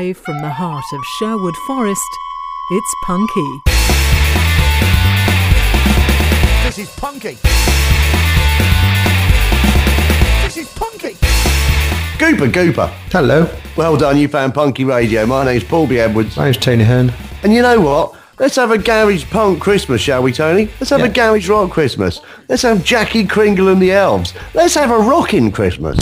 Live from the heart of Sherwood Forest, it's Punky. This is Punky. This is Punky. Gooper. Hello. Well done, you found Punky Radio. My name's Paul B. Edwards. My name's Tony Hearn. And you know what? Let's have a garage punk Christmas, shall we, Tony? Let's have a garage rock Christmas. Let's have Jackie Kringle and the Elves. Let's have a rockin' Christmas.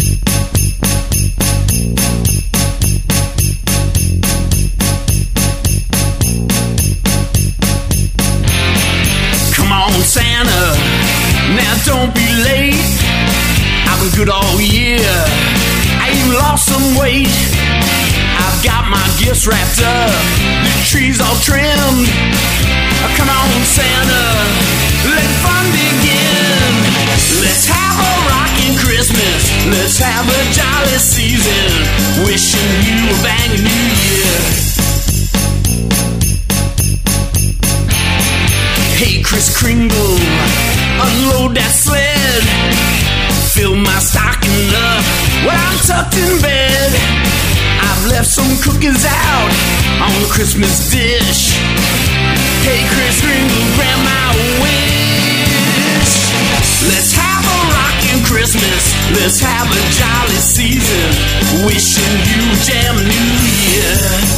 Come on, Santa, now don't be late. I've been good all year. I even lost some weight. I've got my gifts wrapped up, the tree's all trimmed. Come on, Santa, let fun begin. Let's have a rockin' Christmas, let's have a jolly season. Wishing you a bangin' new year. Hey, Kris Kringle, unload that sled. Fill my stocking up while I'm tucked in bed. I've left some cookies out on the Christmas dish. Hey, Kris Kringle, grant my wish. Let's have a rockin' Christmas, let's have a jolly season. Wishing you a jam new year.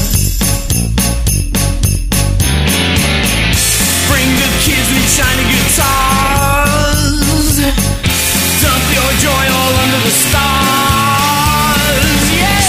Bring the kids with shiny guitars. Dump your joy all under the stars. Yeah!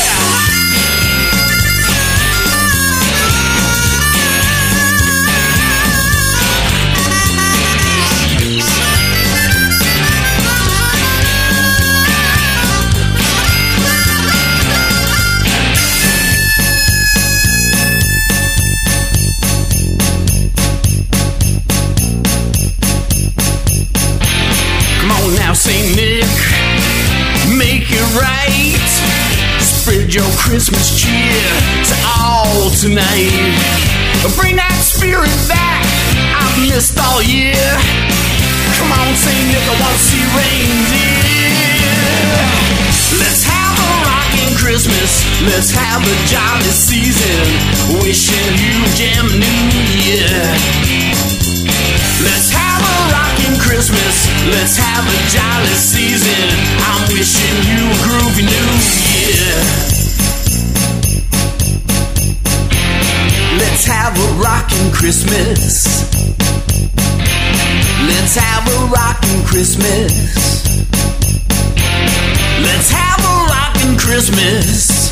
St. Nick, make it right. Spread your Christmas cheer to all tonight. Bring that spirit back I've missed all year. Come on, St. Nick, I want to see reindeer. Let's have a rockin' Christmas, let's have a jolly season. Wishing you a jam new year. Let's have a rockin' Christmas, let's have a jolly season. I'm wishing you a groovy new year. Let's have a rockin' Christmas. Let's have a rockin' Christmas. Let's have a rockin' Christmas.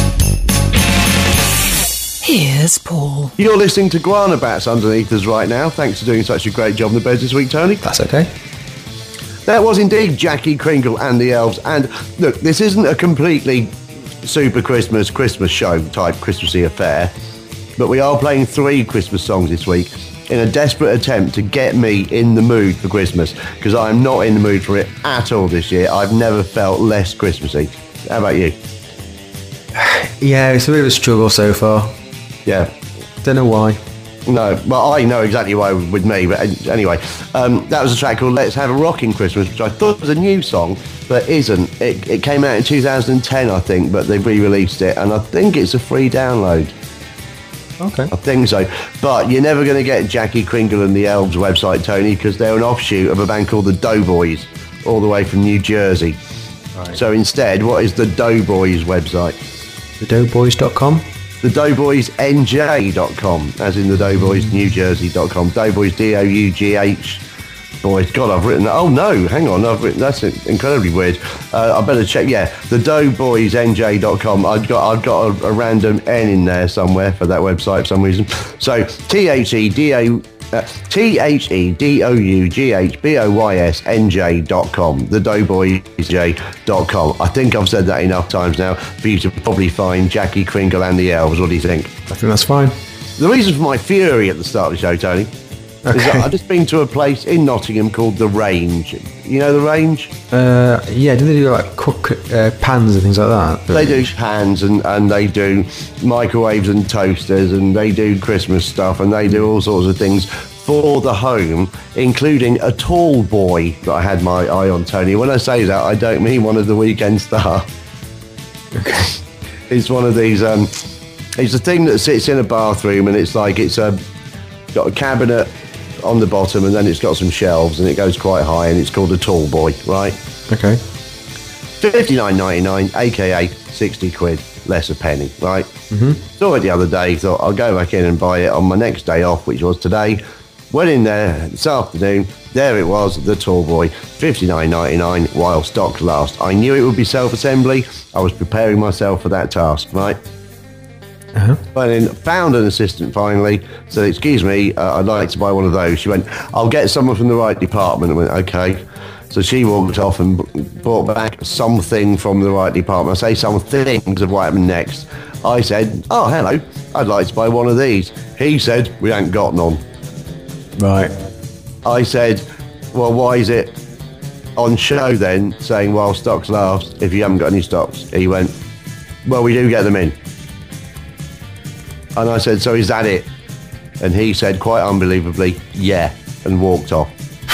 Here's Paul. You're listening to Guana Bats underneath us right now. Thanks for doing such a great job in the beds this week, Tony. That's okay. That was indeed Jackie Kringle and the Elves. And look, this isn't a completely super Christmas show type Christmassy affair, but we are playing 3 Christmas songs this week in a desperate attempt to get me in the mood for Christmas, because I am not in the mood for it at all this year. I've never felt less Christmassy. How about you? Yeah, it's a bit of a struggle so far. Yeah. Don't know why. No, well, I know exactly why with me, but anyway, that was a track called Let's Have a Rockin' Christmas, which I thought was a new song, but isn't. It came out in 2010, I think, but they've re-released it, and I think it's a free download. Okay. I think so. But you're never going to get Jackie Kringle and the Elves website, Tony, because they're an offshoot of a band called the Doughboys, all the way from New Jersey. Right. So instead, what is the Doughboys website? TheDoughboys.com? TheDoughboysNJ.com, as in the Doughboys NewJersey.com. Doughboys, D-O-U-G-H. Boys, God, I've written that. Oh no, hang on, that's incredibly weird. I better check. Yeah, the DoughboysNJ.com. I've got a random N in there somewhere for that website for some reason. So TheDoughboysNJ.com, TheDoughboysNJ.com. I think I've said that enough times now for you to probably find Jackie Kringle and the Elves. What do you think? I think that's fine. The reason for my fury at the start of the show, Tony, is that I've just been to a place in Nottingham called The Range. You know The Range? Yeah, do they do like cook pans and things like that? They do pans and they do microwaves and toasters and they do Christmas stuff and they do all sorts of things for the home, including a tall boy that I had my eye on, Tony. When I say that, I don't mean one of the Weekend Star. Okay. It's one of these It's a thing that sits in a bathroom, and it's like it's got a cabinet on the bottom, and then it's got some shelves, and it goes quite high, and it's called a tall boy, right? Okay. £59.99, aka 60 quid, less a penny, right? Saw it the other day, thought I'll go back in and buy it on my next day off, which was today. Went in there this afternoon, there it was, the tall boy, £59.99 while stock lasts. I knew it would be self-assembly. I was preparing myself for that task, right? Went in, found an assistant finally, said, excuse me, I'd like to buy one of those. She went, I'll get someone from the right department. I went, okay. So she walked off and brought back something from the right department. I say something because of what happened next. I said, oh, hello, I'd like to buy one of these. He said, we ain't got none. Right. I said, well, why is it on show then saying while stocks last if you haven't got any stocks? He went, well, we do get them in. And I said, so is that it? And he said, quite unbelievably, yeah, and walked off.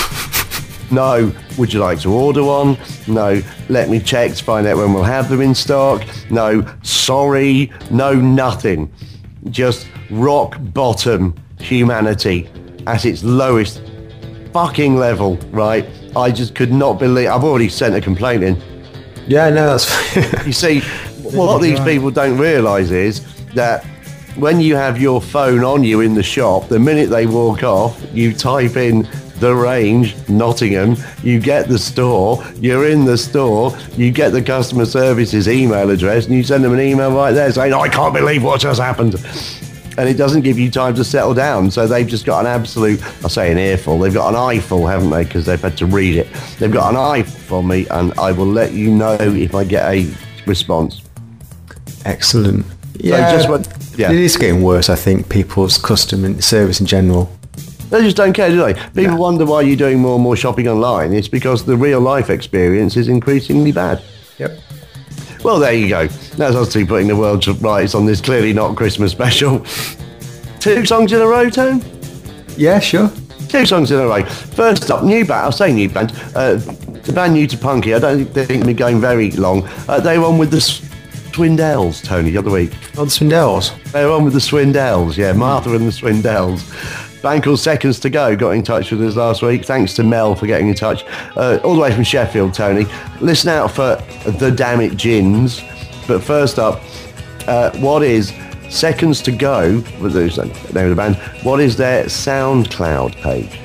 No, would you like to order one? No, let me check to find out when we'll have them in stock. No, sorry, no, nothing. Just rock bottom humanity at its lowest fucking level, right? I just could not believe. I've already sent a complaint in. Yeah, no, that's... You see, what these people don't realise is that when you have your phone on you in the shop, the minute they walk off, you type in the range, Nottingham, you get the store, you're in the store, you get the customer service's email address, and you send them an email right there saying, I can't believe what just happened. And it doesn't give you time to settle down. So they've just got an absolute, I say an earful, they've got an eyeful, haven't they? Because they've had to read it. They've got an eyeful from me, and I will let you know if I get a response. Excellent. Yeah, it is getting worse, I think, people's customer service in general. They just don't care, do they? People wonder why you're doing more and more shopping online. It's because the real life experience is increasingly bad. Yep. Well, there you go. That's us two putting the world to rights on this clearly not Christmas special. 2 songs in a row, Tone? Yeah, sure. 2 songs in a row. First up, new band. I'll say new band. The band New to Punky. I don't think they're going to be going very long. They were on with the Swindells, Tony, the other week. Oh, the Swindells? They were on with the Swindells, yeah. Martha and the Swindells. Band called Seconds to Go got in touch with us last week. Thanks to Mel for getting in touch. All the way from Sheffield, Tony. Listen out for The Damn It Gins. But first up, what is Seconds to Go? There's the name of the band. What is their SoundCloud page?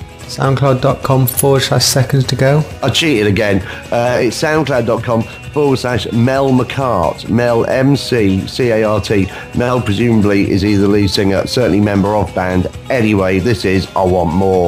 SoundCloud.com/seconds to go. I cheated again. It's SoundCloud.com/Mel McCart. Mel MCCART. Mel presumably is either lead singer, certainly member of band. Anyway, this is I Want More.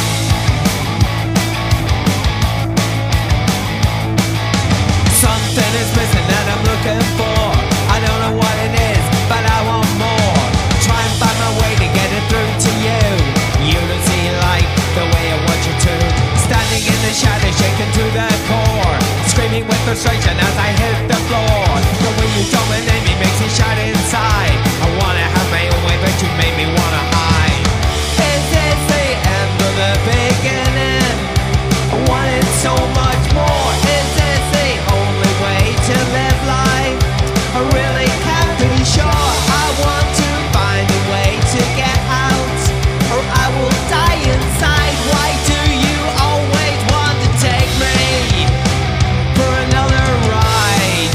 Something is missing that I'm looking for. I don't know what it is, but I want more. Try and find my way to get it through to you. You don't see light the way I want you to. Standing in the shadow, shaking to the core, screaming with frustration as I hit the floor. The way you dominate me makes me shout inside. I wanna have my own way, but you made me wanna hide. Is this the end of the beginning? I wanted so much more. Is this the only way to live life? I really can't be sure. I want to find a way to get out, or I will die inside. Why do you always want to take me for another ride?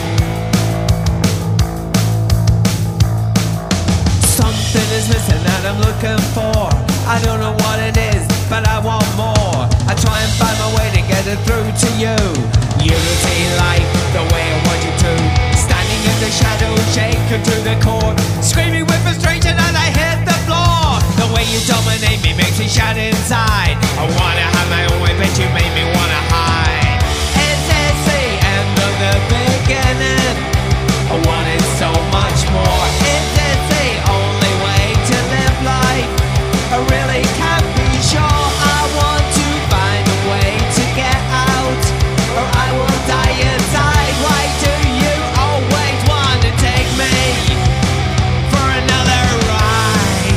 Something is missing that I'm looking for. I don't know what it is, but I want more. I try and find my way to get it through to you. You don't see life the way I want you to. Standing in the shadow, shaken to the core, screaming with frustration as I hit the floor. The way you dominate me makes me shout inside. I wanna have my own way, but you made me wanna hide. Is this the end of the beginning? I wanted so much more. Is this the only way to live life? I really can't be sure. I want to find a way to get out, or I will die inside. Why do you always want to take me for another ride?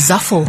Zuffle.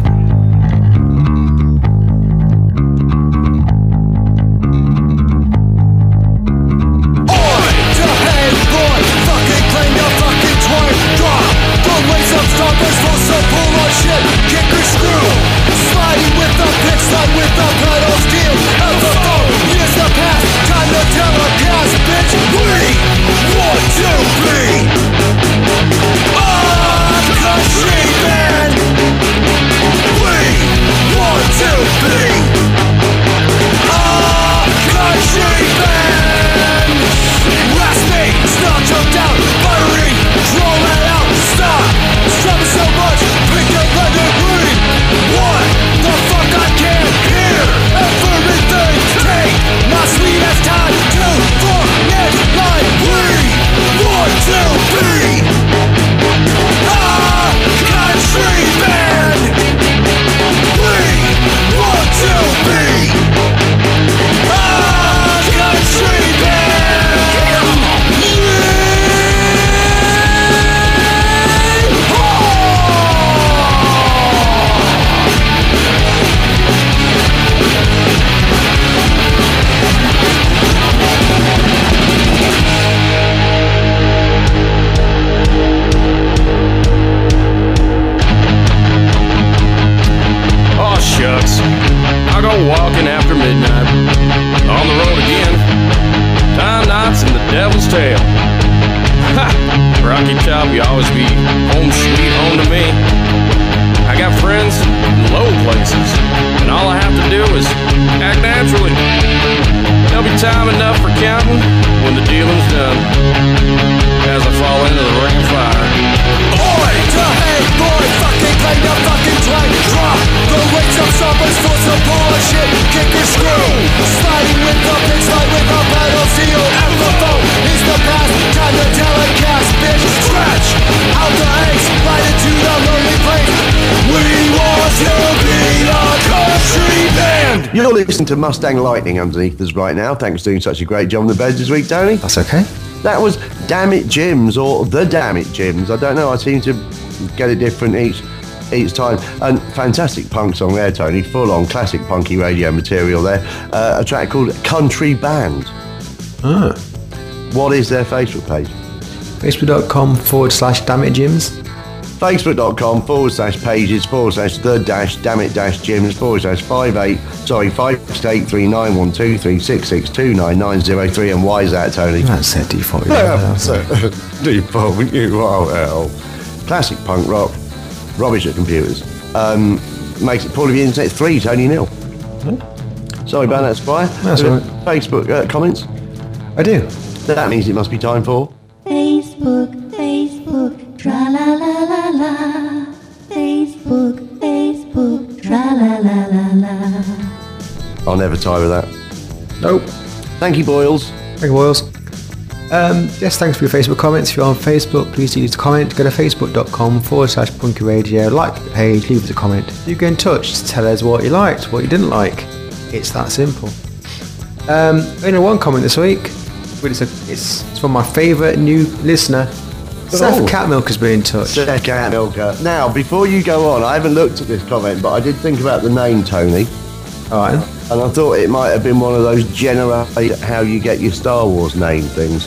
You're listening to Mustang Lightning underneath us right now. Thanks for doing such a great job on the beds this week, Tony. That's okay. That was Damn It Jims, or The Damn It Jims. I don't know, I seem to get it different each time. And fantastic punk song there, Tony. Full on classic punky radio material there. A track called Country Band. Ah. What is their Facebook page? Facebook.com/dammitjims. Facebook.com/the-dammitjims/the-dammitjims/5839123662990 and why is that, Tony? That's a default. Default URL. Classic punk rock. Rubbish at computers. Makes it Paul of the Internet 3, Tony 0. Sorry about that, Spire. That's all right. Facebook comments? I do. That means it must be time for... Facebook, tra-la-la-la-la. Facebook, tra-la-la-la-la. I'll never tire with that. Nope. Thank you, Boyles. Thank you, Boyles. Yes, thanks for your Facebook comments. If you're on Facebook, please use the comment. Go to facebook.com/punky radio. Like the page, leave us a comment. You get in touch. Just tell us what you liked, what you didn't like. It's that simple. One comment this week. It's from my favourite new listener. Seth Catmilk has been in touch. Seth Catmilk. Now, before you go on, I haven't looked at this comment, but I did think about the name, Tony. Alright. And I thought it might have been one of those generate how you get your Star Wars name things.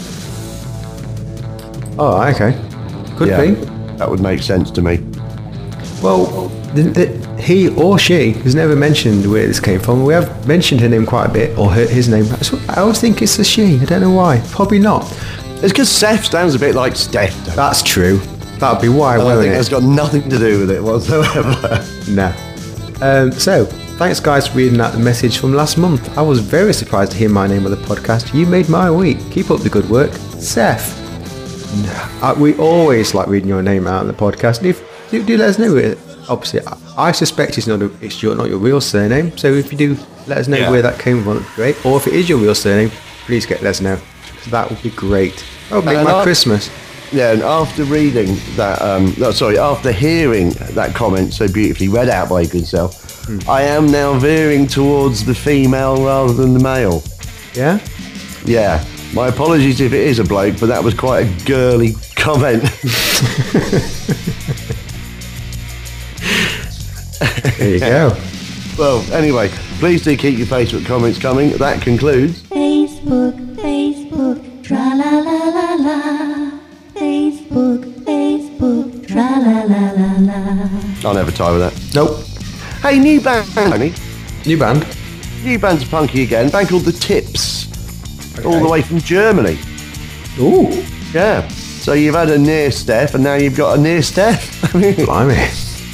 Oh, okay. Could be. That would make sense to me. Well, he or she has never mentioned where this came from. We have mentioned her name quite a bit, or his name. I always think it's a she. I don't know why. Probably not. It's because Seth sounds a bit like Steph. That's true. That'd be why, wouldn't it? I think it's got nothing to do with it whatsoever. No. So, thanks guys for reading out the message from last month. I was very surprised to hear my name on the podcast. You made my week. Keep up the good work. Seth. We always like reading your name out on the podcast. If do let us know it. Obviously, I suspect it's not your real surname. So if you do, let us know where that came from. That'd be great. Or if it is your real surname, please let us know. That would be great. That would make my Christmas. Yeah, and after reading that, after hearing that comment so beautifully read out by your good self, I am now veering towards the female rather than the male. Yeah? Yeah. My apologies if it is a bloke, but that was quite a girly comment. There you go. Well, anyway, please do keep your Facebook comments coming. That concludes. Facebook, tra la la la la. Facebook, tra la la la la. I'll never tie with that. Nope. Hey, new band, Tony. New band. New band's punky again. Band called The Tips. All the way from Germany. Ooh. Yeah. So you've had a near Steph, and now you've got a near Steph. Blimey.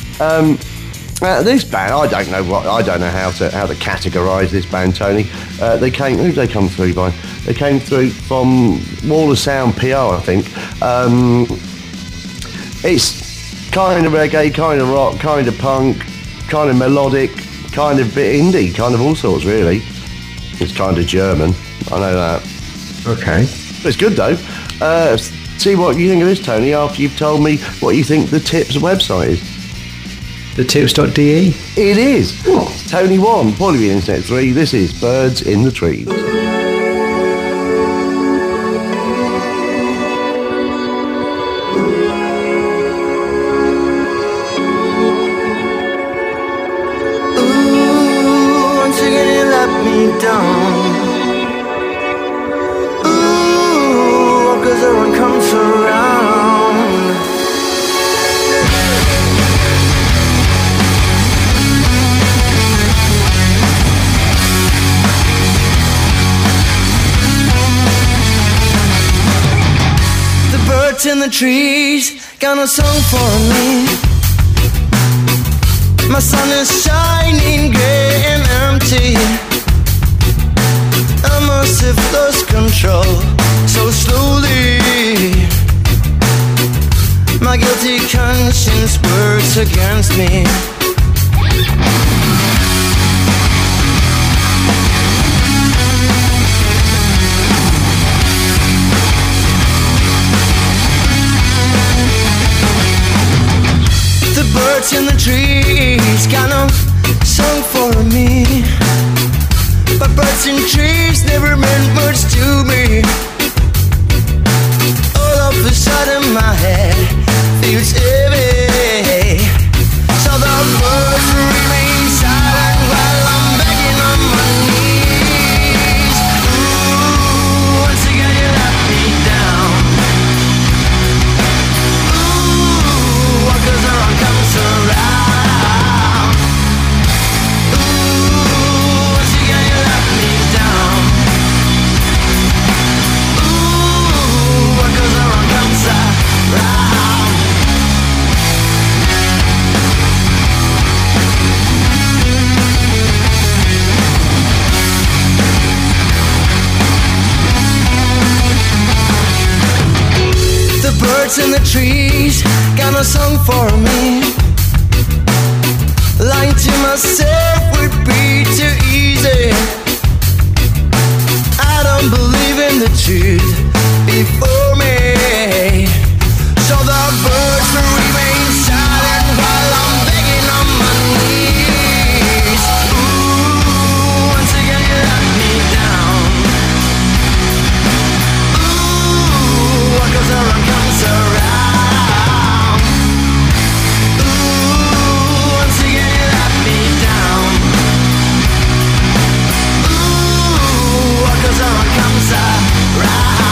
This band, I don't know how to categorise this band, Tony. Who did they come through by? They came through from Wall of Sound PR, I think. It's kind of reggae, kind of rock, kind of punk, kind of melodic, kind of bit indie, kind of all sorts, really. It's kind of German, I know that. Okay. But it's good though. See what you think of this, Tony, after you've told me what you think the Tips website is. Thetips.de? It is. It's Tony 1, Paulie Internet 3. This is Birds in the Trees. Once again you let me down. Ooh, 'cause everyone comes around. The birds in the trees got a song for me. My sun is shining gray and empty. I must have lost control so slowly. My guilty conscience works against me. The birds in the trees got no song for me. But birds in trees never meant much to me. All of a sudden my head feels heavy. So the birds remain silent while I'm begging on my knees. Ooh, once again you let me down. Ooh, what goes around comes around. Ooh, once again you let me down. Ooh, what goes around comes around. The birds in the trees got a song for me. Lying to myself would be too easy. I don't believe in the truth before me. So the birds will remain silent while I'm begging on my knees. Ooh, once again you let me down. Ooh, what goes around comes around. Ooh, once again you let me down. Ooh, what goes around comes around.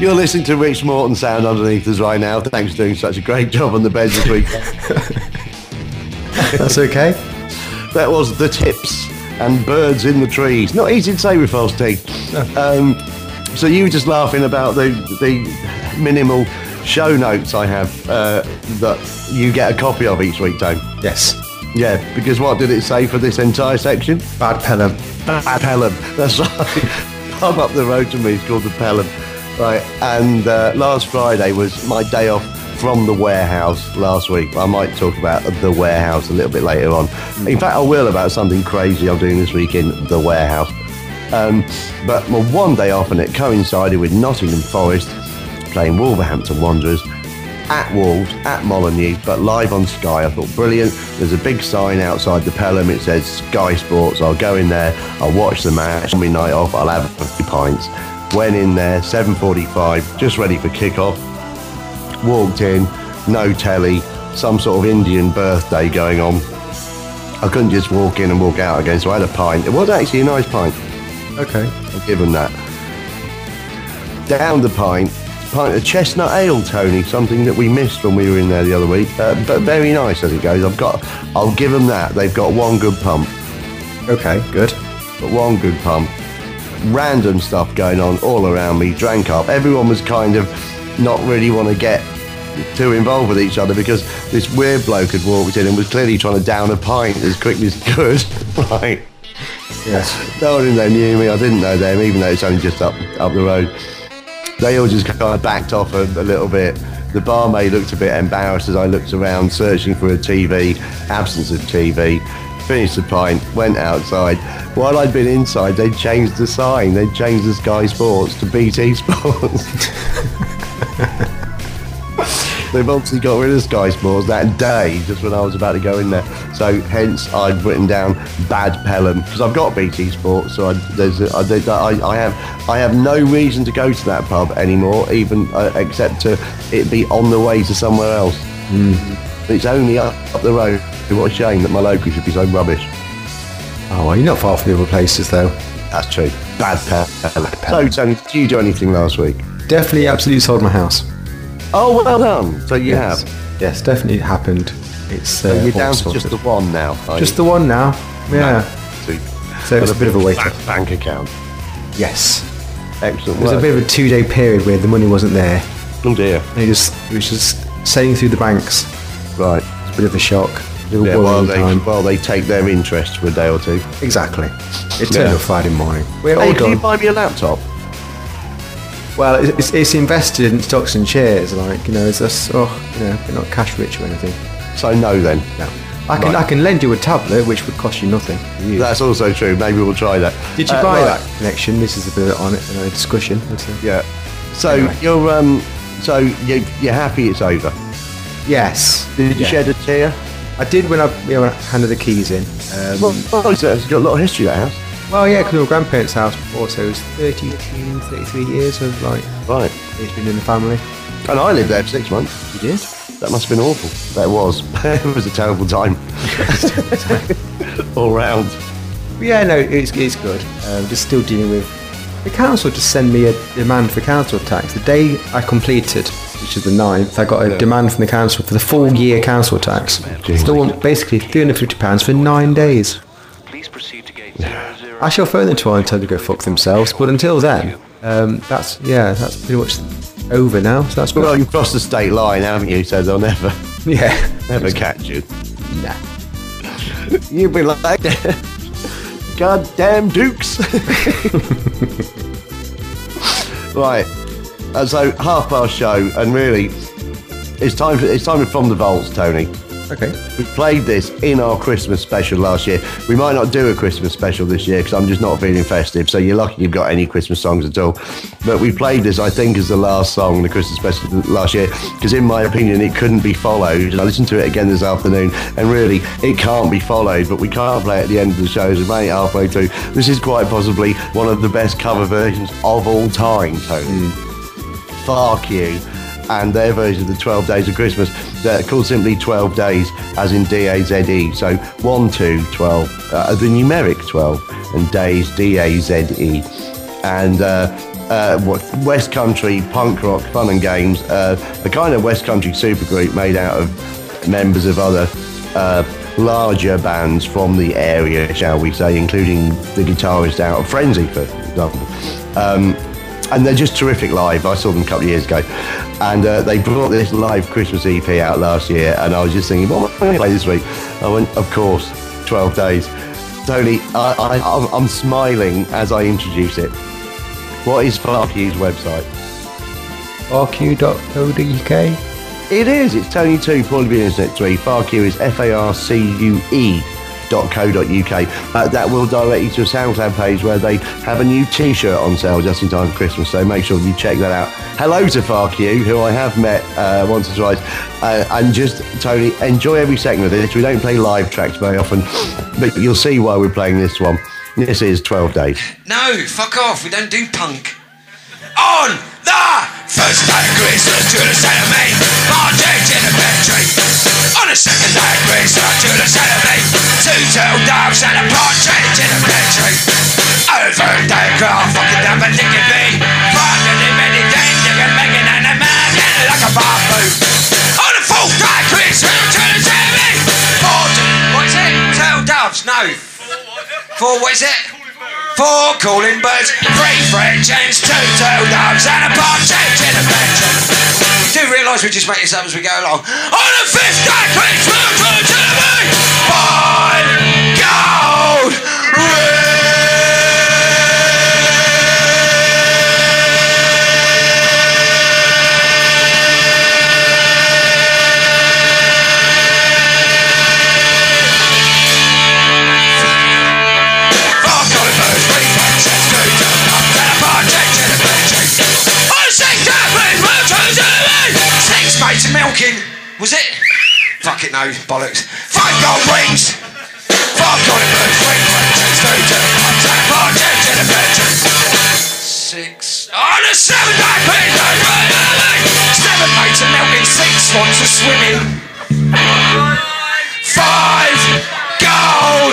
You're listening to Rich Morton sound underneath us right now. Thanks for doing such a great job on the bed this week. That's okay. That was The Tips and Birds in the Trees. Not easy to say with false teeth. No. So you were just laughing about the minimal show notes I have that you get a copy of each week, Tone. Yes. Yeah, because what did it say for this entire section? Bad Pelham. Bad Pelham. That's right. Pub up the road to me is called the Pelham. Right, and last Friday was my day off from the warehouse last week. I might talk about the warehouse a little bit later on. In fact, I will about something crazy I'm doing this week in the warehouse. But my one day off, and it coincided with Nottingham Forest playing Wolverhampton Wanderers at Wolves, at Molineux, but live on Sky. I thought, brilliant. There's a big sign outside the Pelham. It says Sky Sports. I'll go in there. I'll watch the match. On my night off, I'll have a few pints. Went in there, 7:45, just ready for kickoff. Walked in, no telly, some sort of Indian birthday going on. I couldn't just walk in and walk out again, so I had a pint. It was actually a nice pint. Okay. I'll give them that. Down the pint of chestnut ale, Tony, something that we missed when we were in there the other week, but very nice as it goes. I'll give them that. They've got one good pump. Okay, good. But one good pump. Random stuff going on all around me. Drank up. Everyone was kind of not really want to get too involved with each other because this weird bloke had walked in and was clearly trying to down a pint as quickly as he could. Right. Yes. No one in there knew me. I didn't know them, even though it's only just up the road. They all just kind of backed off a little bit. The barmaid looked a bit embarrassed as I looked around searching for a TV. Absence of TV. Finished the pint, went outside. While I'd been inside, they'd changed the sign. They'd changed the Sky Sports to BT Sports. They've obviously got rid of Sky Sports that day, just when I was about to go in there. So hence I'd written down Bad Pelham, because I've got BT Sports, so I have no reason to go to that pub anymore, even except to it be on the way to somewhere else. It's only up the road. What a shame that my local should be so rubbish. Oh, well, you're not far from the other places, though. That's true. Bad Pelham. So, Tony, did you do anything last week? Definitely, absolutely sold my house. Oh, well done. So you Yes. have. Yes, definitely happened. It's You're all down to sorted. just the one now. Just the one now. Yeah. So it's a bit of a wait. Fat bank account. Yes. Excellent It was work. a bit of a 2-day period where the money wasn't there. Oh dear. And it was just sailing through the banks. Right. It's a bit of a shock. A bit of a Yeah, worrying time. while they take their interest for a day or two. Exactly. It turned Yeah. up Friday morning. We're Hey, all can you done. buy me a laptop? Well, it's invested in stocks and shares. Like, you know, it's just, we're not cash rich or anything. So no then. No. I can lend you a tablet, which would cost you nothing. You. That's also true. Maybe we'll try that. Did you buy right. that connection? This is a bit on it, a discussion. Yeah. So Anyway. you're happy it's over. Yes. Did you Yeah. shed a tear? I did when I handed the keys in. Well, it's got a lot of history, that house. Well, yeah, because we were grandparents' house before, so it was 33 years of, like, Right. it's been in the family. And I lived there for 6 months. You did? That must have been awful. That was. It was a terrible time. All round. But yeah, no, it's good. Just still dealing with... The council just sent me a demand for council tax. The day I completed, which is the 9th, I got a demand from the council for the full year council tax. Still want basically £350 for 9 days. I shall phone them tomorrow and tell them to go fuck themselves, but until then, that's pretty much over now, so that's good. Well, you've crossed the state line, haven't you? So they'll never Yeah. catch you. Nah. You'll be like, goddamn Dukes. Right. So 1:30 show, and really, it's time for From the Vaults, Tony. Okay. We played this in our Christmas special last year. We might not do a Christmas special this year because I'm just not feeling festive, so you're lucky you've got any Christmas songs at all. But we played this, I think, as the last song, the Christmas special last year, because in my opinion, it couldn't be followed. And I listened to it again this afternoon, and really, it can't be followed, but we can't play it at the end of the show, so we're only halfway through. This is quite possibly one of the best cover versions of all time, Tony. Fuck You. And their version of the 12 Days of Christmas, they're called simply 12 Days, as in D-A-Z-E. So 1, 2, 12, the numeric 12, and days, D-A-Z-E. And West Country punk rock fun and games, a kind of West Country supergroup made out of members of other larger bands from the area, shall we say, including the guitarist out of Frenzy, for example. And they're just terrific live. I saw them a couple of years ago, and they brought this live Christmas EP out last year, and I was just thinking, what am I going to play this week? I went, of course, 12 Days. Tony, I'm smiling as I introduce it. What is FarQ's website? rq.co.uk. It is. It's Tony 2, Paulie B Internet 3. FarQ is FARCUE.co.uk. That will direct you to a SoundCloud page where they have a new T-shirt on sale just in time for Christmas. So make sure you check that out. Hello to FarQ, who I have met once or twice, and just Tony, enjoy every second of this. We don't play live tracks very often, but you'll see why we're playing this one. This is 12 Days. No, fuck off. We don't do punk. On the first day of Christmas to the set of me, marching in the pantry. On the second day of Christmas to the set of me, two turtle doves and a partridge in the pantry. On the third day of craft, fucking up and licking me, fucking him any day, digging, making and a man getting like a bamboo. On the fourth day of Christmas to the set of me, what is it? Turtle doves? No. Four, what is it? 4 calling birds, 3 French hens, 2 turtle doves and a partridge in a bedroom. You do realise we just make this up as we go along. On the 5th day, Christmas, to the moon, 5 gold rings. Milking, was it? Fuck it, no, bollocks. 5 gold rings, 4 golden birds, 3 French, 2 turtle doves and a partridge in a bedroom. 6 on a 7 day, please, 7 mates are milking, 6 swans are swimming. 5 gold.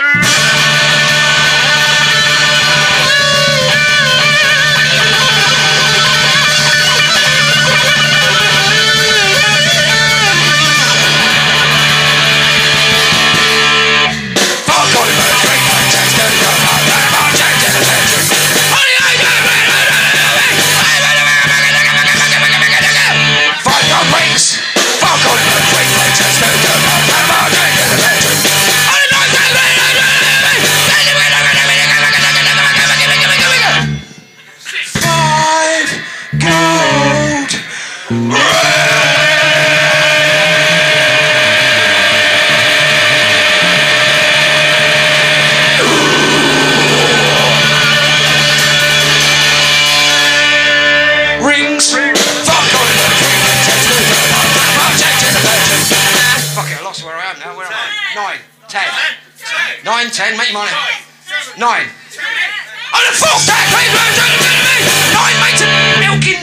Nine, 10, make your money. 9. On the 4th day, 9 mates of milking.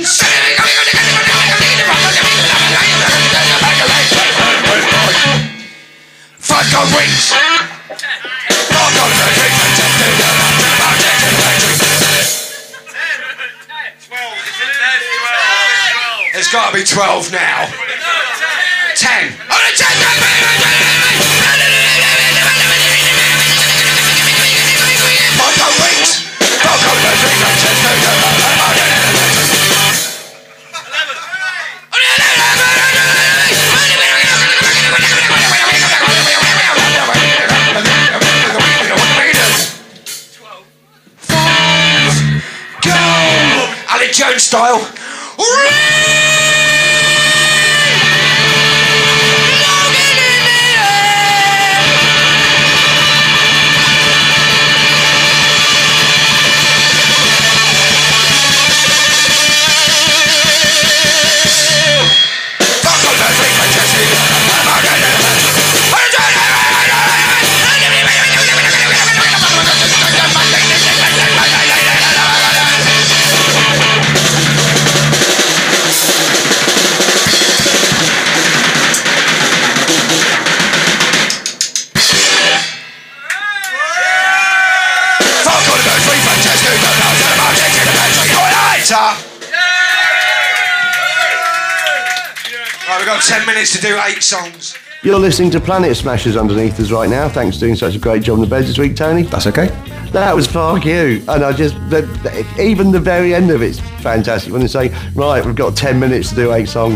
5 gold rings. 4 gold rings. 12. There's got to be 12 now. 10. On the 10 day, Alec Jones style. up. Right, we've got 10 minutes to do 8 songs. You're listening to Planet Smashers underneath us right now. Thanks for doing such a great job on the beds this week, Tony. That's okay. That was far cute. And even the very end of it's fantastic when they say, right, we've got 10 minutes to do 8 songs.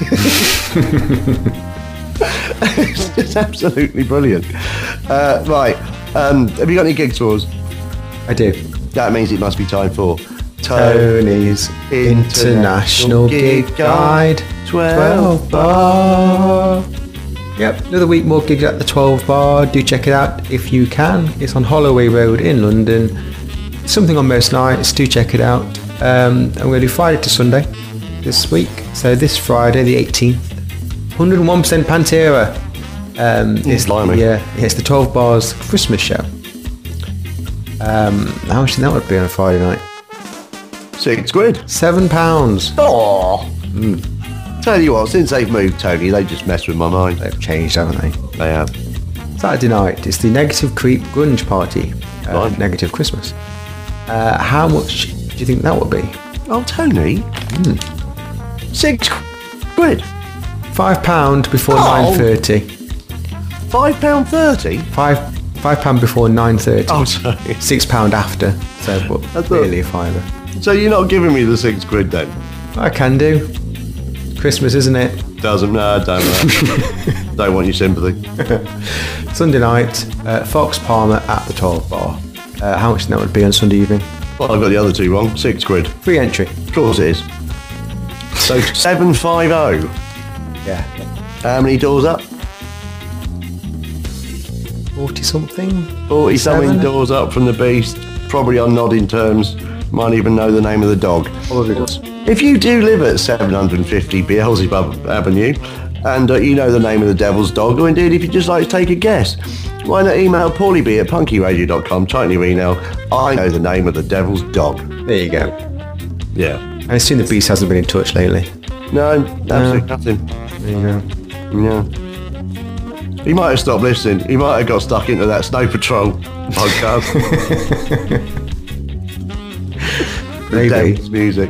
It's just absolutely brilliant. Right, have you got any gigs for us? I do. That means it must be time for Tony's International Gig Guide 12 Bar. Yep, another week more gigs at the 12 Bar. Do check it out if you can. It's on Holloway Road in London. Something on most nights. Do check it out. I'm going to do Friday to Sunday this week. So this Friday, the 18th, 101% Pantera. It's the 12 Bars Christmas show. How much that would be on a Friday night? £6. £7. Oh. Tell you what, since they've moved, Tony, they just mess with my mind. They've changed, haven't they? They have. Saturday night, it's the Negative Creep Grunge Party. Right. Negative Christmas. How much do you think that would be? Oh, Tony. £6. £5 before 9:30. £5.30? £5 before 9:30. Oh, sorry. £6 after. So, but barely a fiver. So you're not giving me the £6 then? I can do. Christmas, isn't it? Don't don't want your sympathy. Sunday night, Fox Palmer at the 12 Bar. How much that would be on Sunday evening? Well, I've got the other two wrong. £6. Free entry. Of course it is. So 750. Yeah. How many doors up? 40-something? 40-something doors up from the Beast. Probably on nodding terms. Might even know the name of the dog. Probably does. If you do live at 750 Beelzebub Avenue and you know the name of the devil's dog, or indeed if you'd just like to take a guess, why not email paulieb at punkyradio.com, type in your email, I know the name of the devil's dog. There you go. Yeah. I assume the Beast hasn't been in touch lately. No, absolutely nothing. There you go. Yeah. He might have stopped listening. He might have got stuck into that Snow Patrol podcast. Maybe. Devil's music.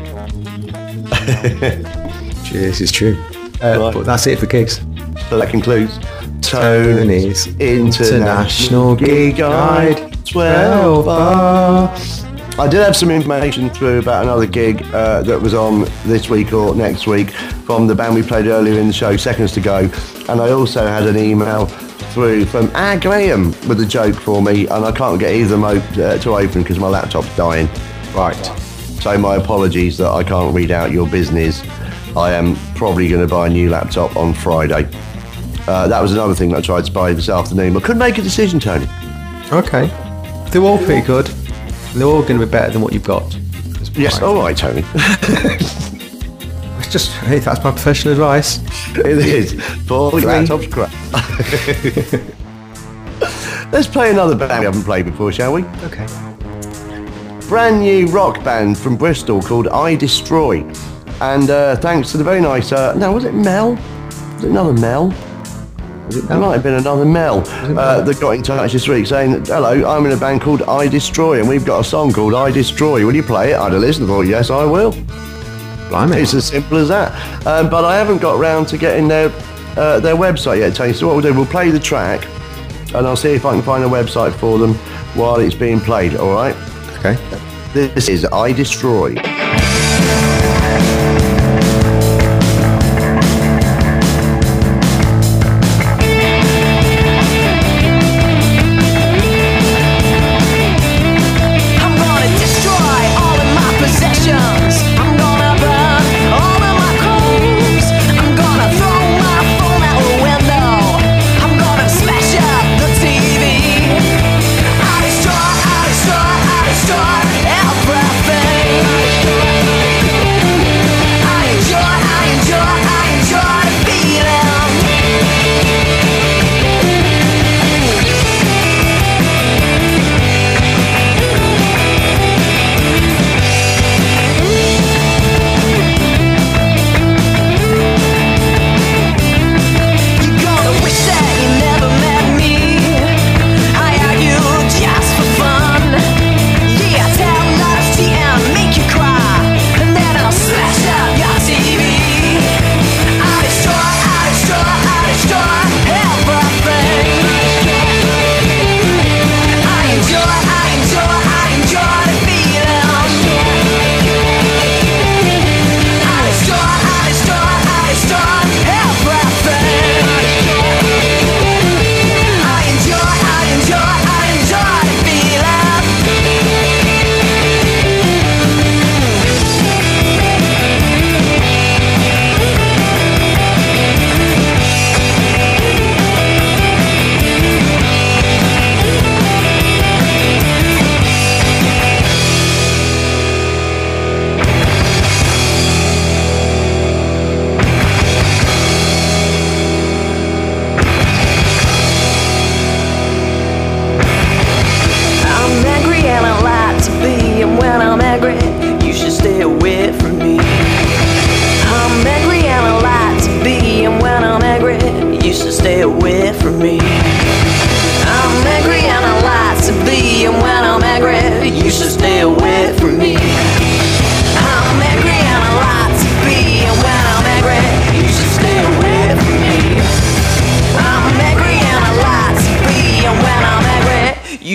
This is true. Right. But that's it for gigs. So that concludes Tony's International Gig Guide 12 Bar. I did have some information through about another gig that was on this week or next week from the band we played earlier in the show, Seconds to Go. And I also had an email through from Graham with a joke for me, and I can't get either of them to open because my laptop's dying. Right. So my apologies that I can't read out your business. I am probably going to buy a new laptop on Friday. That was another thing that I tried to buy this afternoon, but couldn't make a decision, Tony. Okay. They're all pretty good. They're all going to be better than what you've got. Yes, all right, Tony. It's just, hey, that's my professional advice. It is. Paul, your laptop's crap. Let's play another band we haven't played before, shall we? Okay. Brand new rock band from Bristol called I Destroy. And thanks to the very nice, was it Mel? Was it another Mel? It might have been another Mel that got in touch this week saying, hello, I'm in a band called I Destroy and we've got a song called I Destroy. Will you play it? I'd have listened and thought, yes, I will. Blimey. It's as simple as that. But I haven't got round to getting their website yet, Tony. So what we'll do, we'll play the track and I'll see if I can find a website for them while it's being played, all right? Okay. This is I Destroy. Everything.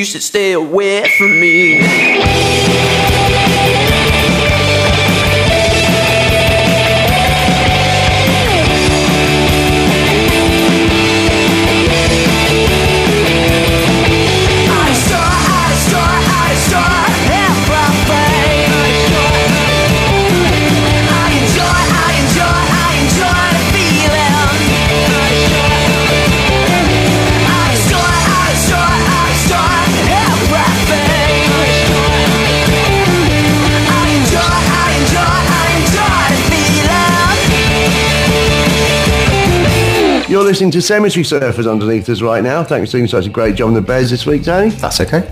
you should stay away from me. You're listening to Cemetery Surfers underneath us right now. Thanks for doing such a great job on the Bears this week, Tony. That's okay.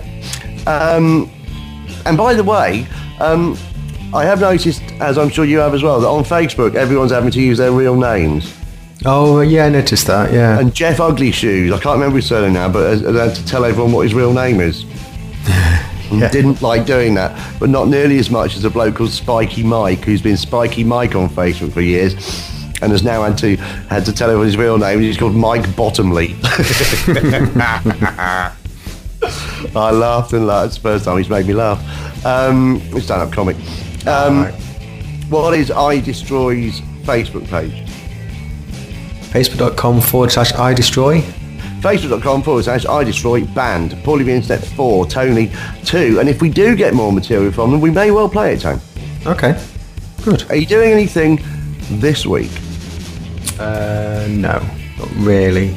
And by the way, I have noticed, as I'm sure you have as well, that on Facebook everyone's having to use their real names. Oh, yeah, I noticed that, yeah. And Jeff Ugly Shoes, I can't remember his surname now, but has had to tell everyone what his real name is. Yeah. Didn't like doing that, but not nearly as much as a bloke called Spiky Mike, who's been Spiky Mike on Facebook for years, and has now had to tell everyone his real name. He's called Mike Bottomley. I laughed and laughed. It's the first time he's made me laugh. It's stand-up comic. What is iDestroy's Facebook page? Facebook.com/iDestroy. Facebook.com/iDestroy band. Paulie the Internet 4, Tony 2. And if we do get more material from them, we may well play it, Tony. Okay, good. Are you doing anything this week? No, not really.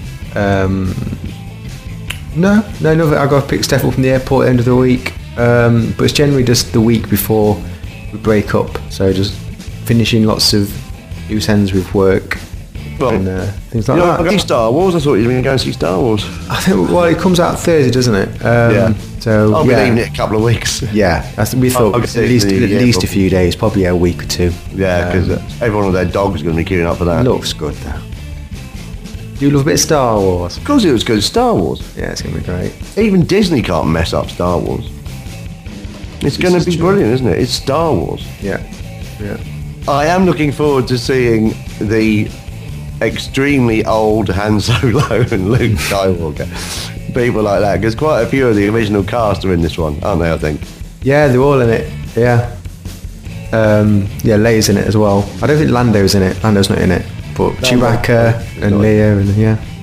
No. I got to pick Steph up from the airport at the end of the week. But it's generally just the week before we break up. So just finishing lots of loose ends with work and things like that. See Star Wars? I thought you were going to go and see Star Wars. I think, well, it comes out Thursday, doesn't it? Yeah. So I'll be leaving it a couple of weeks. Yeah, we thought at least a few days, probably a week or two. Yeah, because everyone with their dog is going to be queuing up for that. Looks good though. Do you love a bit of Star Wars? Of course it was good. Star Wars. Yeah, it's going to be great. Even Disney can't mess up Star Wars. It's going to be brilliant, isn't it? It's Star Wars. Yeah. I am looking forward to seeing the extremely old Han Solo and Luke Skywalker. People like that, because quite a few of the original cast are in this one, aren't they, I think? Yeah, they're all in it. Yeah. Leia's in it as well. I don't think Lando's in it. Lando's not in it. But Chewbacca and Leia and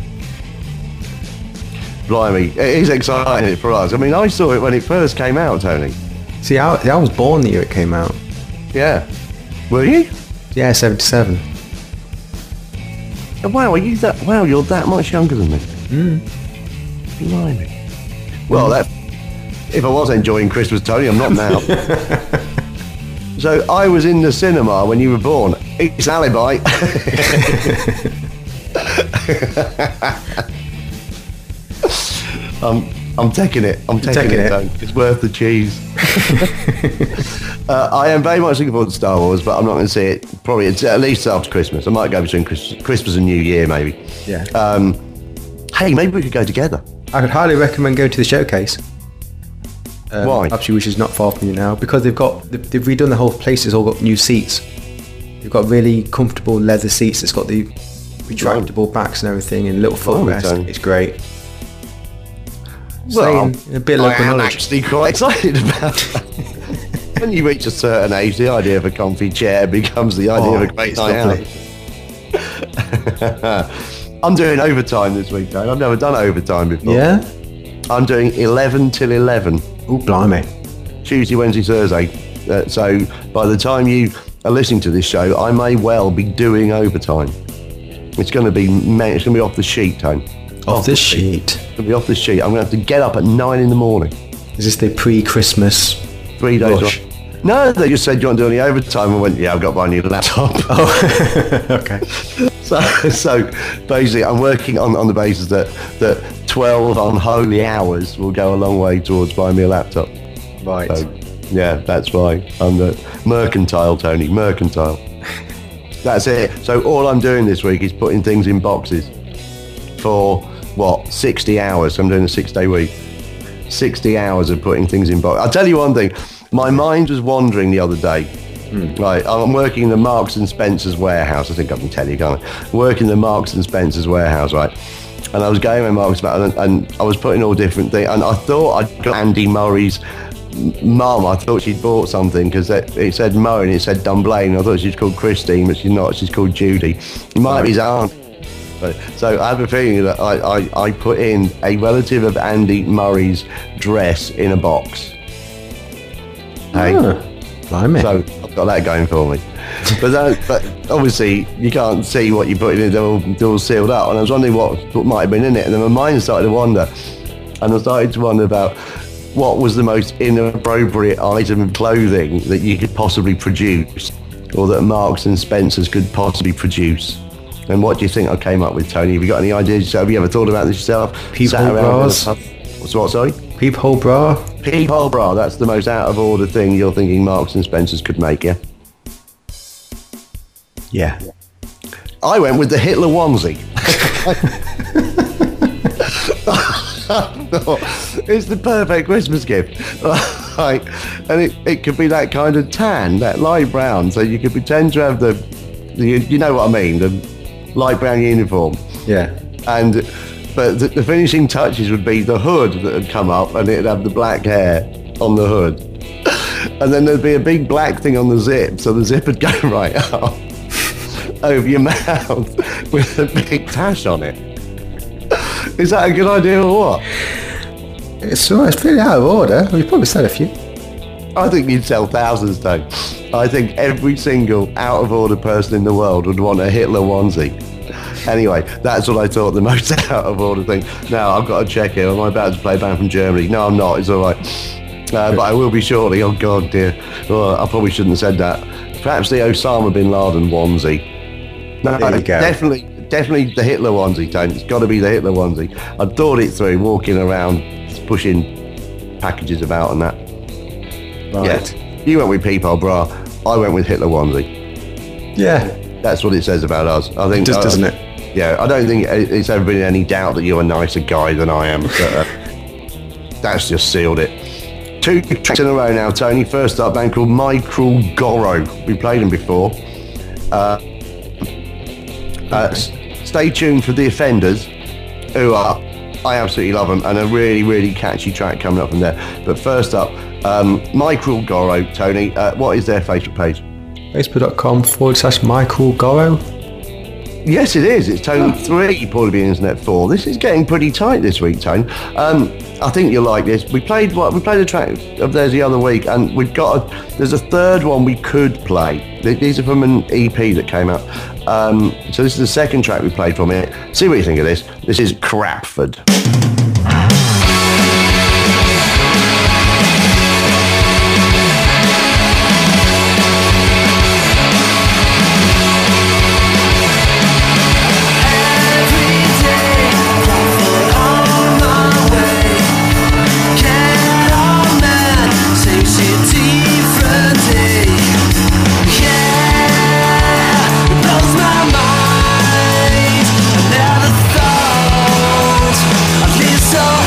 Blimey, it is exciting for us. I mean, I saw it when it first came out, Tony. See, I was born the year it came out. Yeah. Were you? Yeah, 77. Wow, you're that much younger than me. Blimey. Well, if I was enjoying Christmas, Tony, I'm not now. So I was in the cinema when you were born. It's an alibi. I'm taking it. I'm taking it. Tony. It's worth the cheese. I am very much looking forward to Star Wars, but I'm not going to see it probably at least after Christmas. I might go between Christmas and New Year, maybe. Yeah. Hey, maybe we could go together. I could highly recommend going to the showcase. Why? Actually, which is not far from you now, because they've redone the whole place. It's all got new seats. They've got really comfortable leather seats. It's got the retractable backs and everything, and little footrest. It's great. Well, a bit of local I am knowledge. actually quite excited about that. When you reach a certain age, the idea of a comfy chair becomes the idea of a great night out. I'm doing overtime this week, Dave. I've never done overtime before. Yeah? I'm doing 11 till 11. Oh, blimey. Tuesday, Wednesday, Thursday. So by the time you are listening to this show, I may well be doing overtime. It's going to be off the sheet, Tone. Off the sheet. It's going to be off the sheet. I'm going to have to get up at 9 in the morning. Is this the pre-Christmas 3 days rush? off. No, they just said, do you want to do any overtime? I went, yeah, I've got my new laptop. Oh, okay. So basically, I'm working on the basis that 12 unholy hours will go a long way towards buying me a laptop. Right. So, yeah, that's why I'm the mercantile, Tony, mercantile. That's it. So all I'm doing this week is putting things in boxes for, 60 hours. I'm doing a 6-day week. 60 hours of putting things in boxes. I'll tell you one thing. My mind was wandering the other day. Right, I'm working in the Marks and Spencer's warehouse. I think I can tell you, can't I? Working in the Marks and Spencer's warehouse, right? And I was going with Marcus about, and I was putting all different things. And I thought I'd got Andy Murray's mum. I thought she'd bought something because it said Mo and it said Dunblane. I thought she was called Christine, but she's not. She's called Judy. It might be his aunt. So I have a feeling that I put in a relative of Andy Murray's dress in a box. Hey. Blimey. So I've got that going for me. But obviously you can't see what you put in it, they're all sealed up. And I was wondering what might have been in it. And then my mind started to wander. And I started to wonder about what was the most inappropriate item of clothing that you could possibly produce, or that Marks and Spencer's could possibly produce. And what do you think I came up with, Tony? Have you got any ideas? Have you ever thought about this yourself? Peephole bras. What's what, sorry? Peephole bra. Peephole bra, that's the most out of order thing you're thinking Marks and Spencer's could make, yeah? Yeah. I went with the Hitler onesie. It's the perfect Christmas gift. Right. And it could be that kind of tan, that light brown, so you could pretend to have the you know what I mean, the light brown uniform. Yeah. But the finishing touches would be the hood that had come up, and it'd have the black hair on the hood. And then there'd be a big black thing on the zip, so the zip would go right up over your mouth with a big tash on it. Is that a good idea or what? It's pretty out of order. We've probably said a few. I think you'd sell thousands, though. I think every single out of order person in the world would want a Hitler onesie. Anyway, that's what I thought the most out of order thing. Now, I've got to check here. Am I about to play a band from Germany? No, I'm not. It's all right. But I will be shortly. Oh, God, dear. Oh, I probably shouldn't have said that. Perhaps the Osama bin Laden onesie. No, There you go. Definitely the Hitler onesie, Tony. It's got to be the Hitler onesie. I thought it through, walking around, pushing packages about and that. Right. Yeah. You went with Peephole bra. I went with Hitler onesie. Yeah. That's what it says about us. I think, Just doesn't it? Yeah, I don't think it's ever been any doubt that you're a nicer guy than I am. But, that's just sealed it. 2 tracks in a row now, Tony. First up, a band called My Cruel Goro. We played them before. Stay tuned for The Offenders, who I absolutely love them, and a really, really catchy track coming up from there. But first up, My Cruel Goro, Tony. What is their Facebook page? Facebook.com/Michael Goro. Yes, it is. It's Tony 3, Paulie B Internet 4. This is getting pretty tight this week, Tony. I think you'll like this. We played a track of theirs the other week, and there's a third one we could play. These are from an EP that came out. So this is the second track we played from it. See what you think of this. This is Crapford. So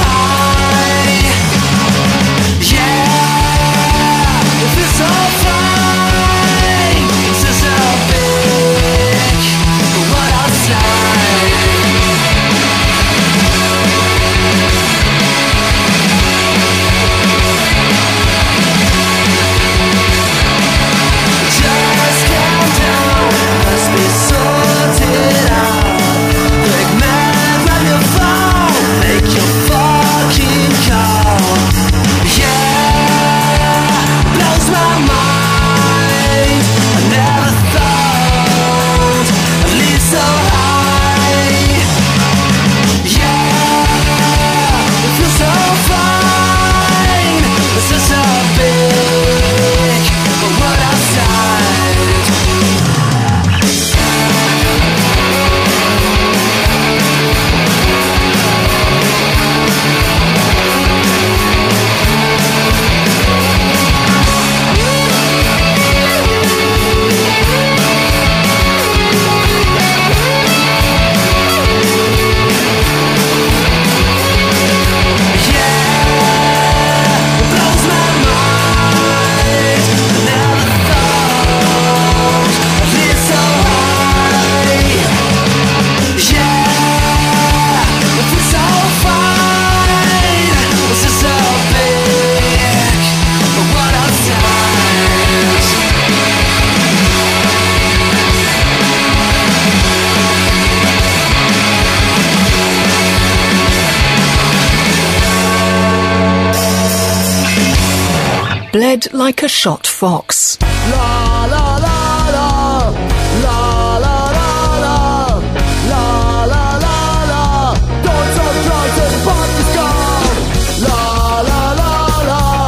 bled like a shot fox. La la la la, la la la la, la la la la. Don't stop drugs and pop the scum. La la la la,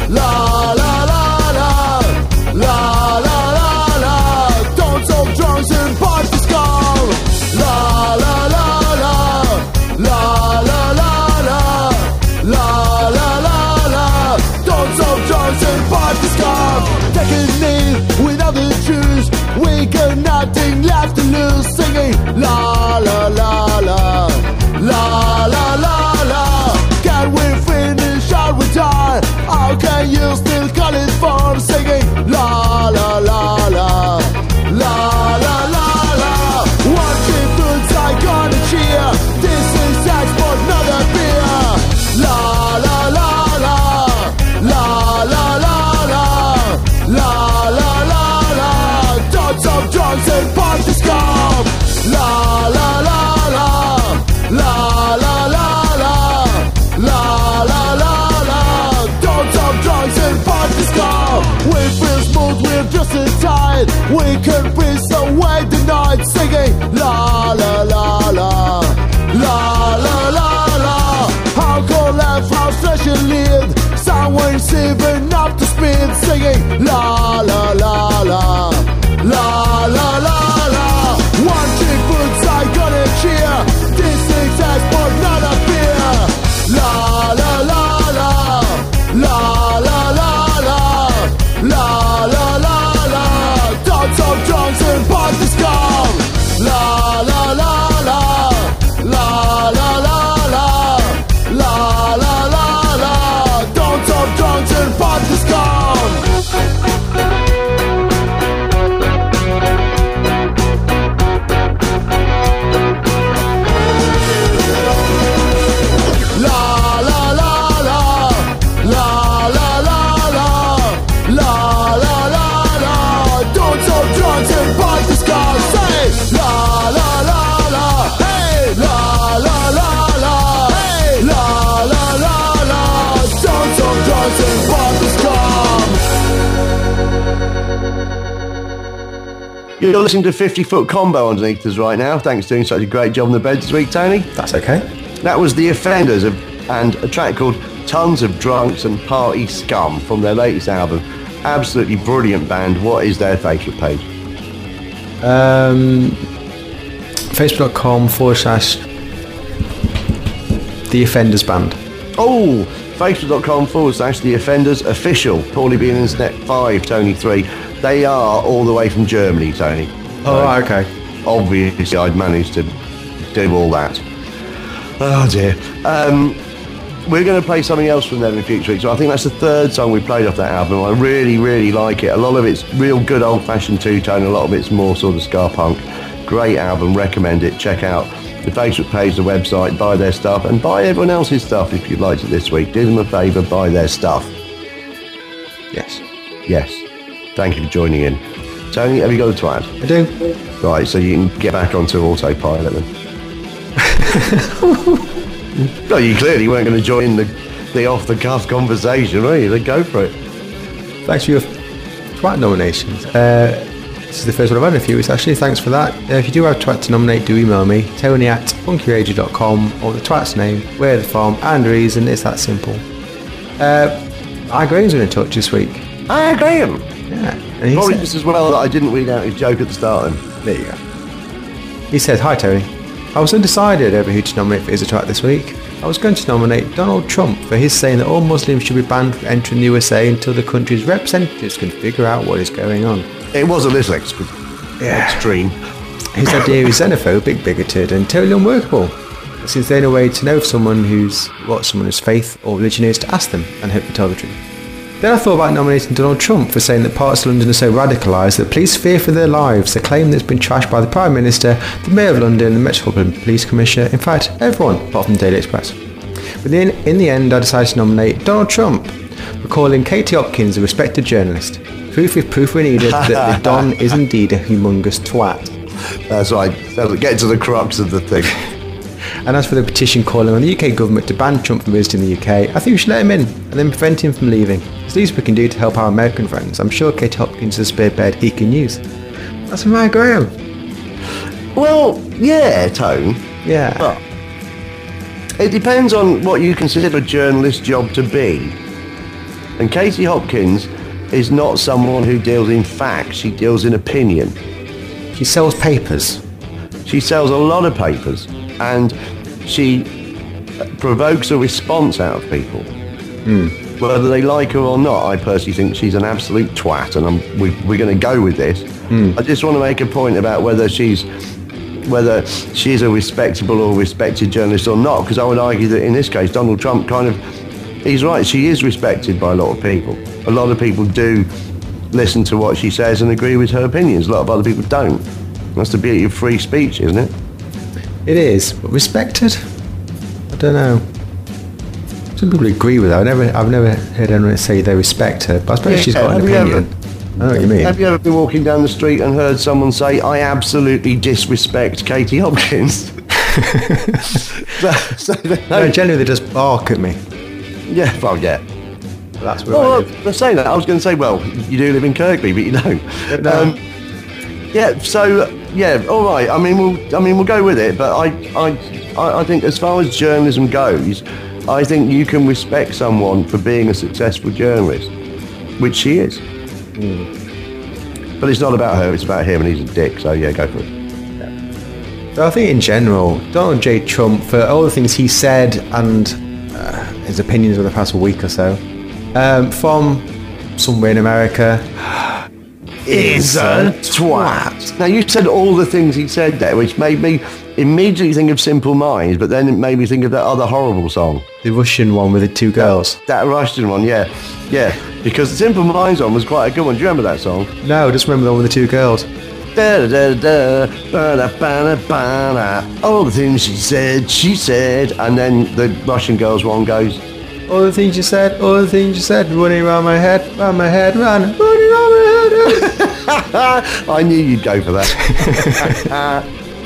la la la la, la la la la. Don't stop drugs and pop the scum. La la la la, la la la la, la la la la. Don't stop drugs and pop the scum. Taking me without the truth, we got nothing left to lose. Singing la la la la, la la la la. Can we finish or we die? How can you still call it fun? Singing la la la la, la la la la. One people's I gonna cheer. This is sex but not a beer. La la la la, la la la la, la la la la. Tons of drugs and party scum. La la la la, la la la la, la la la la. Tons of drugs and party scum. We feel smooth, we're just in time. We can breathe away the night. Singing la la la la, la la la la. How cold life, how fresh you live. Someone's even up to speed. Singing la la la la, la la la la. One chick boots I gonna cheer. This is as but not a beer. La la la la, la la la la, la la la la. Tons of drunks and party scum. La la la la, la la la la, la la la la. Tons of drunks and party scum. La la la la, la la la la, la la la la. Tons of drunks and party scum. Say la la la la, hey la la la la, hey la la la la. Tons of drunks and party scum. You're listening to 50-foot combo underneath us right now. Thanks for doing such a great job on the bed this week, Tony. That's okay. That was The Offenders and a track called Tons of Drunks and Party Scum from their latest album. Absolutely brilliant band. What is their Facebook page? Facebook.com/The Offenders Band. Oh, Facebook.com/The Offenders Official. Paulie being Internet 5, Tony 3. They are all the way from Germany, Tony. Oh, right, okay. Obviously, I'd managed to do all that. Oh dear. We're going to play something else from them in future weeks. So I think that's the third song we played off that album. I really, really like it. A lot of it's real good old-fashioned two-tone. A lot of it's more sort of ska punk. Great album. Recommend it. Check out the Facebook page, the website. Buy their stuff and buy everyone else's stuff if you liked it this week. Do them a favour. Buy their stuff. Yes. Yes. Thank you for joining in. Tony, have you got a twat? I do. Right, so you can get back onto autopilot then. No, you clearly weren't going to join the off-the-cuff conversation, were you? Then go for it. Thanks for your twat nominations. This is the first one I've had in a few weeks, actually. Thanks for that. If you do have twat to nominate, do email me, tony@funkyrager.com, or the twat's name, where they're from, and reason. It's that simple. Graham's been in touch this week. Graham! Yeah. And he Probably said, just as well that I didn't read out his joke at the start then. there you go. He says, "Hi Tony. I was undecided over who to nominate for Is a Twat this week. I was going to nominate Donald Trump for his saying that all Muslims should be banned from entering the USA until the country's representatives can figure out what is going on. It was a little extreme. His idea is xenophobic, bigoted, and totally unworkable. Since there's no way to know what someone's faith or religion is, to ask them and hope they tell the truth. Then I thought about nominating Donald Trump for saying that parts of London are so radicalised that police fear for their lives, a claim that's been trashed by the Prime Minister, the Mayor of London, the Metropolitan Police Commissioner, in fact, everyone apart from the Daily Express. But then, in the end, I decided to nominate Donald Trump for calling Katie Hopkins a respected journalist. Proof if proof were needed that the Don is indeed a humongous twat. That's right. Get to the crux of the thing. And as for the petition calling on the UK government to ban Trump from visiting the UK, I think we should let him in and then prevent him from leaving. It's the least we can do to help our American friends. I'm sure Katie Hopkins is a spare bed he can use. That's from Mariah Graham. Well, yeah, Tone. Yeah. But it depends on what you consider a journalist's job to be. And Katie Hopkins is not someone who deals in facts. She deals in opinion. She sells papers. She sells a lot of papers, and she provokes a response out of people. Whether they like her or not, I personally think she's an absolute twat, and we're going to go with this. I just want to make a point about whether she's a respectable or respected journalist or not, because I would argue that in this case, Donald Trump he's right, she is respected by a lot of people. A lot of people do listen to what she says and agree with her opinions. A lot of other people don't. That's the beauty of free speech, isn't it? It is, but respected? I don't know. Some people agree with her. I've never heard anyone say they respect her, but I suppose she's got an opinion. I know what you mean. Have you ever been walking down the street and heard someone say, "I absolutely disrespect Katie Hopkins"? No, generally they just bark at me. Yeah, well, yeah. That's where I live. Let's say that. I was going to say, well, you do live in Kirkby, but you don't. No. Yeah. So, yeah. All right. I mean, we'll go with it. But I think as far as journalism goes, I think you can respect someone for being a successful journalist, which she is. But it's not about her. It's about him, and he's a dick. So yeah, go for it. So I think in general, Donald J. Trump, for all the things he said and his opinions over the past week or so, from somewhere in America, is a twat. Now, you said all the things he said there, which made me immediately think of Simple Minds, but then it made me think of that other horrible song. The Russian one with the two girls. That Russian one, yeah. Yeah, because the Simple Minds one was quite a good one. Do you remember that song? No, just remember the one with the two girls. All the things she said, and then the Russian girls one goes, all the things you said, running around my head, running around my head. I knew you'd go for that.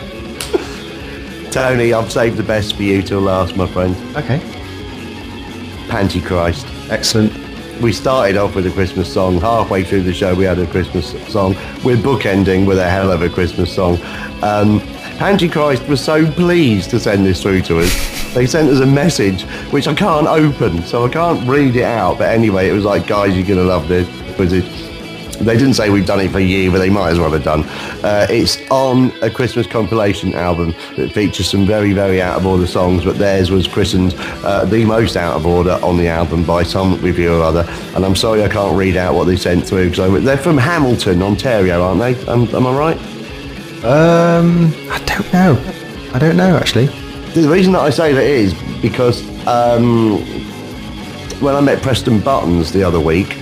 Tony, I've saved the best for you till last, my friend. Okay. Pantychrist. Excellent. We started off with a Christmas song. Halfway through the show, we had a Christmas song. We're bookending with a hell of a Christmas song. Pantychrist was so pleased to send this through to us. They sent us a message, which I can't open, so I can't read it out. But anyway, it was like, guys, you're going to love this. They didn't say we've done it for a year, but they might as well have done. It's on a Christmas compilation album that features some very, very out of order songs, but theirs was christened the most out of order on the album by some reviewer or other. And I'm sorry I can't read out what they sent through, because they're from Hamilton, Ontario, aren't they? Am I right? I don't know, actually. The reason that I say that is because when I met Preston Buttons the other week,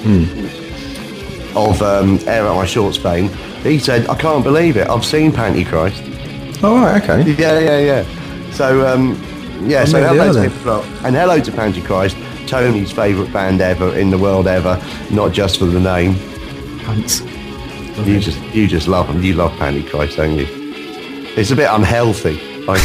of Air Out My Shorts fame, he said, I can't believe it, I've seen Pantychrist. Oh, right, okay. Yeah. So, so hello to him, and hello to Pantychrist, Tony's favourite band ever in the world ever, not just for the name. Pants. You just love them. You love Pantychrist, don't you? It's a bit unhealthy, I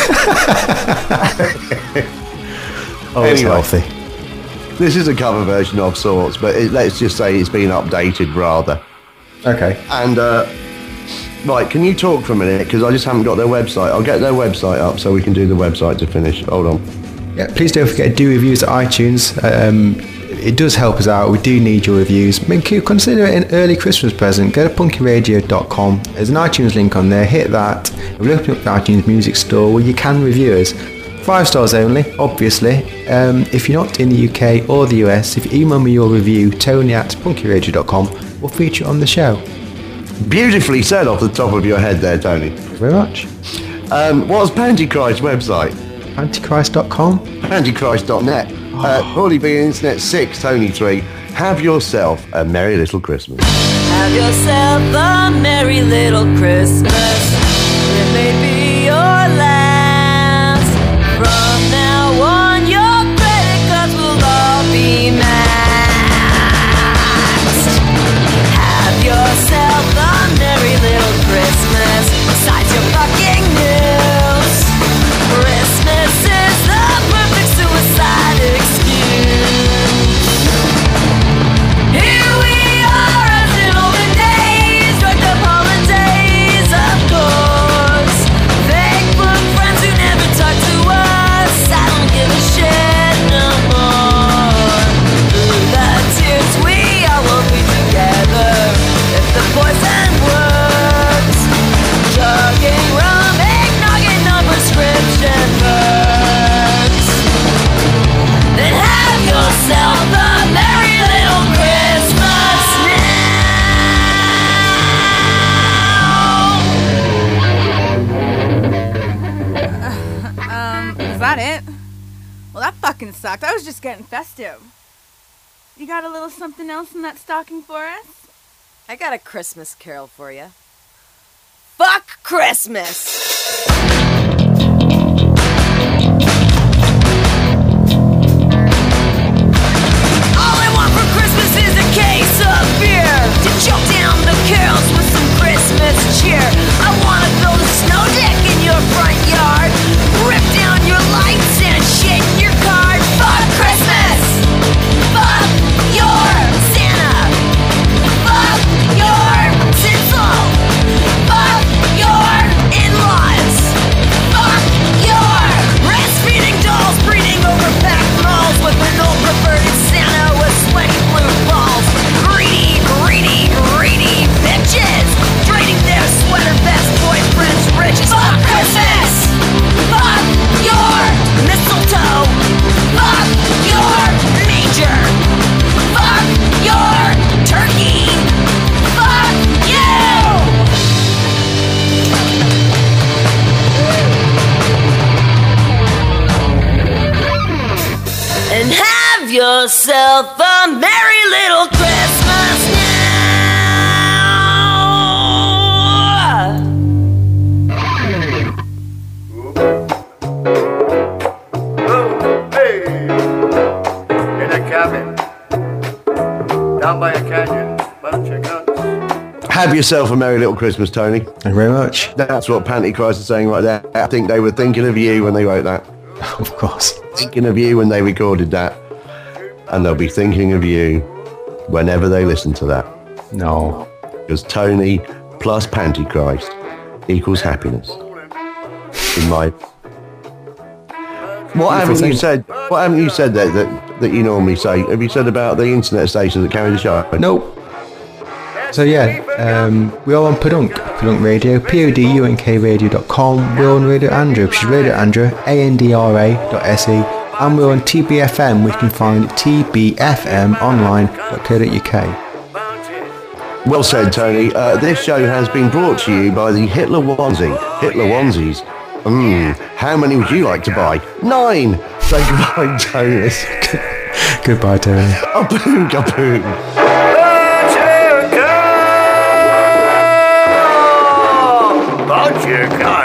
think. It's healthy. This is a cover version of sorts, but let's just say it's been updated rather. Okay. And, right, can you talk for a minute? Because I just haven't got their website. I'll get their website up so we can do the website to finish. Hold on. Yeah, please don't forget to do reviews at iTunes. It does help us out. We do need your reviews. Consider it an early Christmas present. Go to punkyradio.com. There's an iTunes link on there. Hit that. We'll open up the iTunes music store where you can review us. 5 stars only, obviously. If you're not in the UK or the US, if you email me your review, tony@punkyradio.com, we'll feature it on the show. Beautifully said off the top of your head there, Tony. Thank you very much. What's Pantychrist's website? Pantychrist.com. Pantychrist.net. Probably be Internet 6, Tony 3. Have yourself a merry little Christmas. Have yourself a merry little Christmas. It may be your last. From now on, your credit cards will all be maxed. Have yourself a merry little Christmas. Besides your fucking news. got it. Well, that fucking sucked. I was just getting festive. You got a little something else in that stocking for us? I got a Christmas carol for you. Fuck Christmas! All I want for Christmas is a case of beer to choke down the carols with some Christmas cheer. I wanna build a snow deck in your front yard, rip down your lights and shit in your card. Fuck Christmas! Fuck your Santa! Fuck your tinsel! Fuck your in-laws! Fuck your breastfeeding dolls breeding over packed malls with an old perverted Santa with sweaty blue balls. Greedy, greedy, greedy bitches draining their sweater vest boyfriends' riches. Fuck Christmas! Fuck your mistletoe! Fuck your manger! Fuck your turkey! Fuck you! And have yourself a merry little Christmas now. Hey, in a cabin, down by a canyon, bunch of guns. Have yourself a merry little Christmas, Tony. Thank you very much. That's what Pantychrist is saying right there. I think they were thinking of you when they wrote that. Of course. Thinking of you when they recorded that. And they'll be thinking of you whenever they listen to that. No. Because Tony plus Pantychrist equals happiness. In my... What haven't you said that you normally say? Have you said about the internet stations that carry the show? Nope. So yeah, we are on Podunk Radio, PODUNKradio.com. We're on Radio Andrew, which is Radio Andrew, ANDRA.se, and we're on TBFM, which you can find at tbfmonline.co.uk. Well said, Tony. This show has been brought to you by the Hitler Onesie. Hitler Onesies. How many would you like to buy? 9! Say goodbye, Tony. Goodbye, Tony. Kaboom, kaboom. Bunch of guns.